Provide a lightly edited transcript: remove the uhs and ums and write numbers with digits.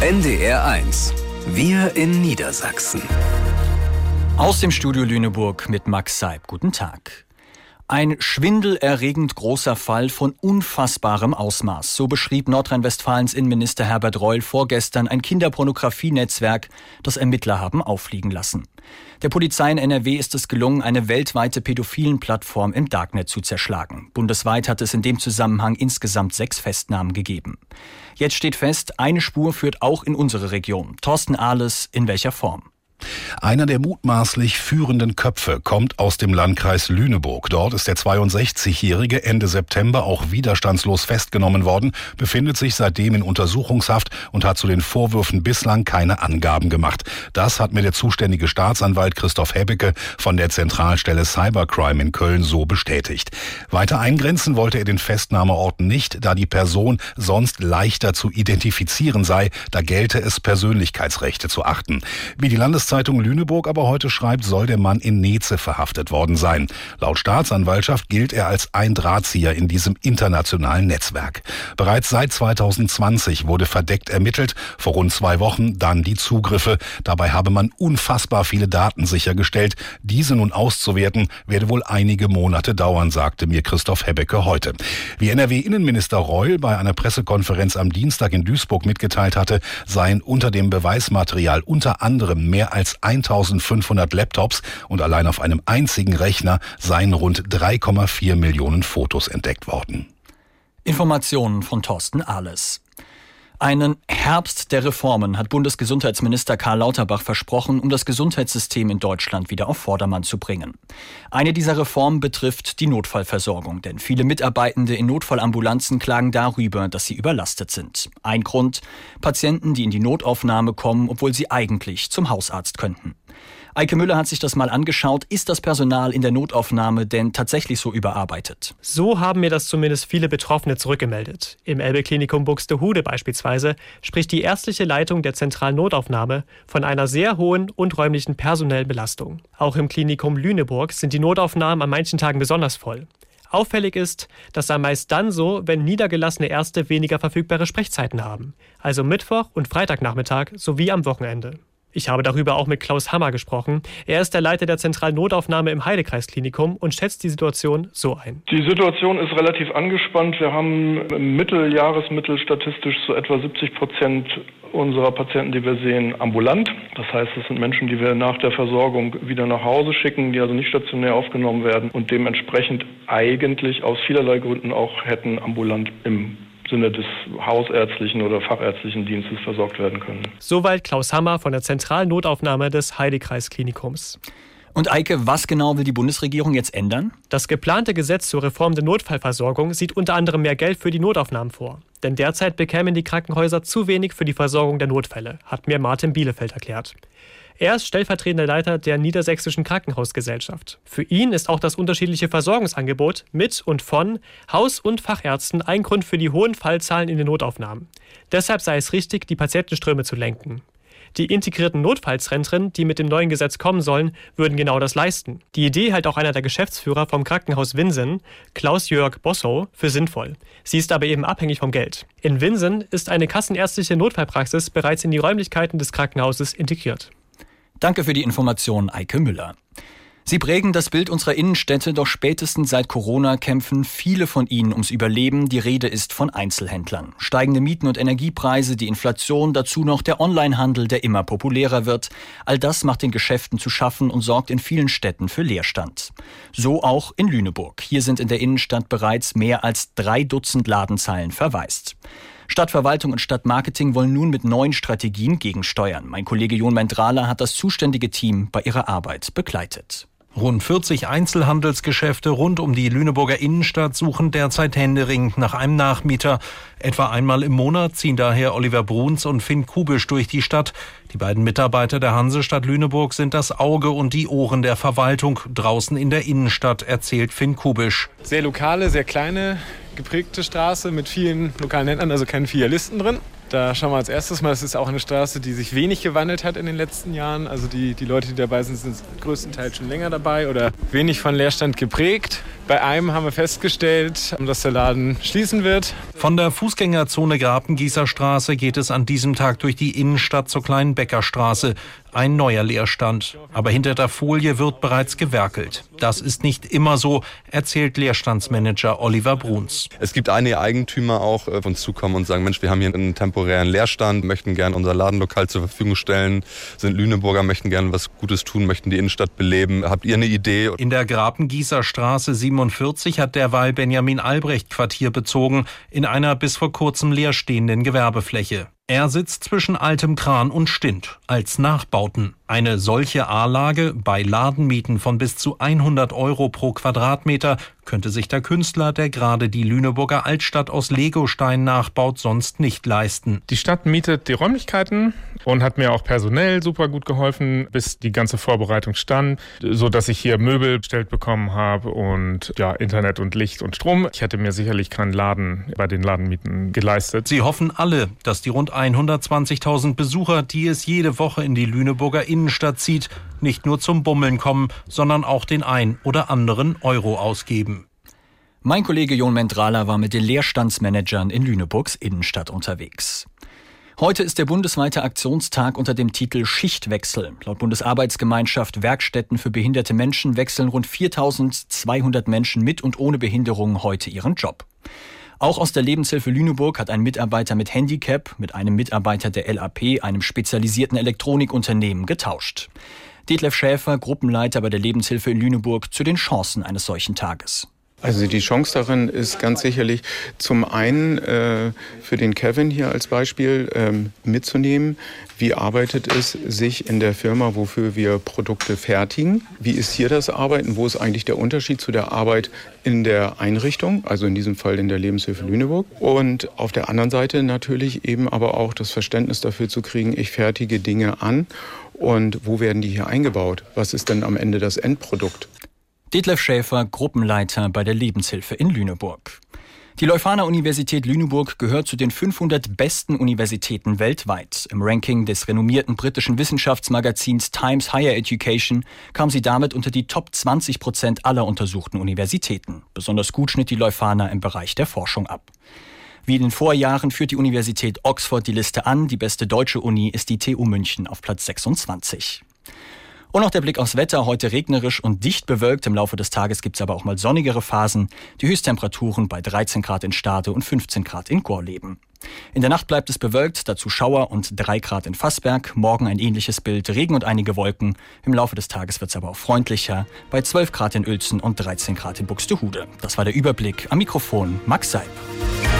NDR 1. Wir in Niedersachsen. Aus dem Studio Lüneburg mit Max Seib. Guten Tag. Ein schwindelerregend großer Fall von unfassbarem Ausmaß. So beschrieb Nordrhein-Westfalens Innenminister Herbert Reul vorgestern ein Kinderpornografie-Netzwerk, das Ermittler haben auffliegen lassen. Der Polizei in NRW ist es gelungen, eine weltweite Pädophilen-Plattform im Darknet zu zerschlagen. Bundesweit hat es in dem Zusammenhang insgesamt 6 Festnahmen gegeben. Jetzt steht fest, eine Spur führt auch in unsere Region. Thorsten Ahles, in welcher Form? Einer der mutmaßlich führenden Köpfe kommt aus dem Landkreis Lüneburg. Dort ist der 62-Jährige Ende September auch widerstandslos festgenommen worden, befindet sich seitdem in Untersuchungshaft und hat zu den Vorwürfen bislang keine Angaben gemacht. Das hat mir der zuständige Staatsanwalt Christoph Hebbecke von der Zentralstelle Cybercrime in Köln so bestätigt. Weiter eingrenzen wollte er den Festnahmeort nicht, da die Person sonst leichter zu identifizieren sei. Da gelte es, Persönlichkeitsrechte zu achten. Wie die Landeszeitung Lüneburg aber heute schreibt, soll der Mann in Neze verhaftet worden sein. Laut Staatsanwaltschaft gilt er als ein Drahtzieher in diesem internationalen Netzwerk. Bereits seit 2020 wurde verdeckt ermittelt, vor rund 2 Wochen dann die Zugriffe. Dabei habe man unfassbar viele Daten sichergestellt. Diese nun auszuwerten, werde wohl einige Monate dauern, sagte mir Christoph Hebbecke heute. Wie NRW-Innenminister Reul bei einer Pressekonferenz am Dienstag in Duisburg mitgeteilt hatte, seien unter dem Beweismaterial unter anderem mehr als 1500 Laptops und allein auf einem einzigen Rechner seien rund 3,4 Millionen Fotos entdeckt worden. Informationen von Thorsten Ahles. Einen Herbst der Reformen hat Bundesgesundheitsminister Karl Lauterbach versprochen, um das Gesundheitssystem in Deutschland wieder auf Vordermann zu bringen. Eine dieser Reformen betrifft die Notfallversorgung, denn viele Mitarbeitende in Notfallambulanzen klagen darüber, dass sie überlastet sind. Ein Grund: Patienten, die in die Notaufnahme kommen, obwohl sie eigentlich zum Hausarzt könnten. Eike Müller hat sich das mal angeschaut. Ist das Personal in der Notaufnahme denn tatsächlich so überarbeitet? So haben mir das zumindest viele Betroffene zurückgemeldet. Im Elbe-Klinikum Buxtehude beispielsweise spricht die ärztliche Leitung der zentralen Notaufnahme von einer sehr hohen und räumlichen personellen Belastung. Auch im Klinikum Lüneburg sind die Notaufnahmen an manchen Tagen besonders voll. Auffällig ist, das sei meist dann so, wenn niedergelassene Ärzte weniger verfügbare Sprechzeiten haben. Also Mittwoch und Freitagnachmittag sowie am Wochenende. Ich habe darüber auch mit Klaus Hammer gesprochen. Er ist der Leiter der zentralen Notaufnahme im Heidekreis-Klinikum und schätzt die Situation so ein. Die Situation ist relativ angespannt. Wir haben im Jahresmittel statistisch so etwa 70% unserer Patienten, die wir sehen, ambulant. Das heißt, es sind Menschen, die wir nach der Versorgung wieder nach Hause schicken, die also nicht stationär aufgenommen werden und dementsprechend eigentlich aus vielerlei Gründen auch hätten ambulant im Sinne des hausärztlichen oder fachärztlichen Dienstes versorgt werden können. Soweit Klaus Hammer von der zentralen Notaufnahme des Heidekreis-Klinikums. Und Eike, was genau will die Bundesregierung jetzt ändern? Das geplante Gesetz zur Reform der Notfallversorgung sieht unter anderem mehr Geld für die Notaufnahmen vor. Denn derzeit bekämen die Krankenhäuser zu wenig für die Versorgung der Notfälle, hat mir Martin Bielefeld erklärt. Er ist stellvertretender Leiter der Niedersächsischen Krankenhausgesellschaft. Für ihn ist auch das unterschiedliche Versorgungsangebot mit und von Haus- und Fachärzten ein Grund für die hohen Fallzahlen in den Notaufnahmen. Deshalb sei es richtig, die Patientenströme zu lenken. Die integrierten Notfallzentren, die mit dem neuen Gesetz kommen sollen, würden genau das leisten. Die Idee hält auch einer der Geschäftsführer vom Krankenhaus Winsen, Klaus-Jörg Bossow, für sinnvoll. Sie ist aber eben abhängig vom Geld. In Winsen ist eine kassenärztliche Notfallpraxis bereits in die Räumlichkeiten des Krankenhauses integriert. Danke für die Information, Eike Müller. Sie prägen das Bild unserer Innenstädte, doch spätestens seit Corona kämpfen viele von ihnen ums Überleben. Die Rede ist von Einzelhändlern. Steigende Mieten und Energiepreise, die Inflation, dazu noch der Onlinehandel, der immer populärer wird. All das macht den Geschäften zu schaffen und sorgt in vielen Städten für Leerstand. So auch in Lüneburg. Hier sind in der Innenstadt bereits mehr als 3 Dutzend Ladenzeilen verwaist. Stadtverwaltung und Stadtmarketing wollen nun mit neuen Strategien gegensteuern. Mein Kollege Jon Mendrala hat das zuständige Team bei ihrer Arbeit begleitet. Rund 40 Einzelhandelsgeschäfte rund um die Lüneburger Innenstadt suchen derzeit händeringend nach einem Nachmieter. Etwa einmal im Monat ziehen daher Oliver Bruns und Finn Kubisch durch die Stadt. Die beiden Mitarbeiter der Hansestadt Lüneburg sind das Auge und die Ohren der Verwaltung draußen in der Innenstadt, erzählt Finn Kubisch. Sehr lokale, sehr kleine, geprägte Straße mit vielen lokalen Händlern, also keinen Filialisten drin. Da schauen wir als erstes mal, das ist auch eine Straße, die sich wenig gewandelt hat in den letzten Jahren. Also die Leute, die dabei sind, sind größtenteils schon länger dabei oder wenig von Leerstand geprägt. Bei einem haben wir festgestellt, dass der Laden schließen wird. Von der Fußgängerzone Grapengießerstraße geht es an diesem Tag durch die Innenstadt zur kleinen Bäckerstraße. Ein neuer Leerstand. Aber hinter der Folie wird bereits gewerkelt. Das ist nicht immer so, erzählt Leerstandsmanager Oliver Bruns. Es gibt einige Eigentümer auch auf uns zukommen und sagen, Mensch, wir haben hier einen temporären Leerstand, möchten gerne unser Ladenlokal zur Verfügung stellen, sind Lüneburger, möchten gerne was Gutes tun, möchten die Innenstadt beleben. Habt ihr eine Idee? In der Grapengießerstraße 47 hat derweil Benjamin Albrecht Quartier bezogen, in einer bis vor kurzem leerstehenden Gewerbefläche. Er sitzt zwischen altem Kran und Stint als Nachbauten. Eine solche A-Lage bei Ladenmieten von bis zu 100 € pro Quadratmeter könnte sich der Künstler, der gerade die Lüneburger Altstadt aus Legostein nachbaut, sonst nicht leisten. Die Stadt mietet die Räumlichkeiten und hat mir auch personell super gut geholfen, bis die ganze Vorbereitung stand, so dass ich hier Möbel bestellt bekommen habe und Internet und Licht und Strom. Ich hätte mir sicherlich keinen Laden bei den Ladenmieten geleistet. Sie hoffen alle, dass die rund 120.000 Besucher, die es jede Woche in die Lüneburger Innenstadt zieht, nicht nur zum Bummeln kommen, sondern auch den ein oder anderen Euro ausgeben. Mein Kollege Jon Mendrala war mit den Leerstandsmanagern in Lüneburgs Innenstadt unterwegs. Heute ist der bundesweite Aktionstag unter dem Titel Schichtwechsel. Laut Bundesarbeitsgemeinschaft Werkstätten für behinderte Menschen wechseln rund 4.200 Menschen mit und ohne Behinderung heute ihren Job. Auch aus der Lebenshilfe Lüneburg hat ein Mitarbeiter mit Handicap mit einem Mitarbeiter der LAP, einem spezialisierten Elektronikunternehmen, getauscht. Detlef Schäfer, Gruppenleiter bei der Lebenshilfe in Lüneburg, zu den Chancen eines solchen Tages. Also die Chance darin ist ganz sicherlich zum einen für den Kevin hier als Beispiel mitzunehmen, wie arbeitet es sich in der Firma, wofür wir Produkte fertigen. Wie ist hier das Arbeiten? Wo ist eigentlich der Unterschied zu der Arbeit in der Einrichtung, also in diesem Fall in der Lebenshilfe Lüneburg? Und auf der anderen Seite natürlich eben aber auch das Verständnis dafür zu kriegen, ich fertige Dinge an und wo werden die hier eingebaut? Was ist denn am Ende das Endprodukt? Detlef Schäfer, Gruppenleiter bei der Lebenshilfe in Lüneburg. Die Leuphana-Universität Lüneburg gehört zu den 500 besten Universitäten weltweit. Im Ranking des renommierten britischen Wissenschaftsmagazins Times Higher Education kam sie damit unter die Top 20% aller untersuchten Universitäten. Besonders gut schnitt die Leuphana im Bereich der Forschung ab. Wie in den Vorjahren führt die Universität Oxford die Liste an. Die beste deutsche Uni ist die TU München auf Platz 26. Und noch der Blick aufs Wetter, heute regnerisch und dicht bewölkt. Im Laufe des Tages gibt es aber auch mal sonnigere Phasen. Die Höchsttemperaturen bei 13 Grad in Stade und 15 Grad in Gorleben. In der Nacht bleibt es bewölkt, dazu Schauer und 3 Grad in Fassberg. Morgen ein ähnliches Bild, Regen und einige Wolken. Im Laufe des Tages wird es aber auch freundlicher, bei 12 Grad in Uelzen und 13 Grad in Buxtehude. Das war der Überblick. Am Mikrofon Max Seib.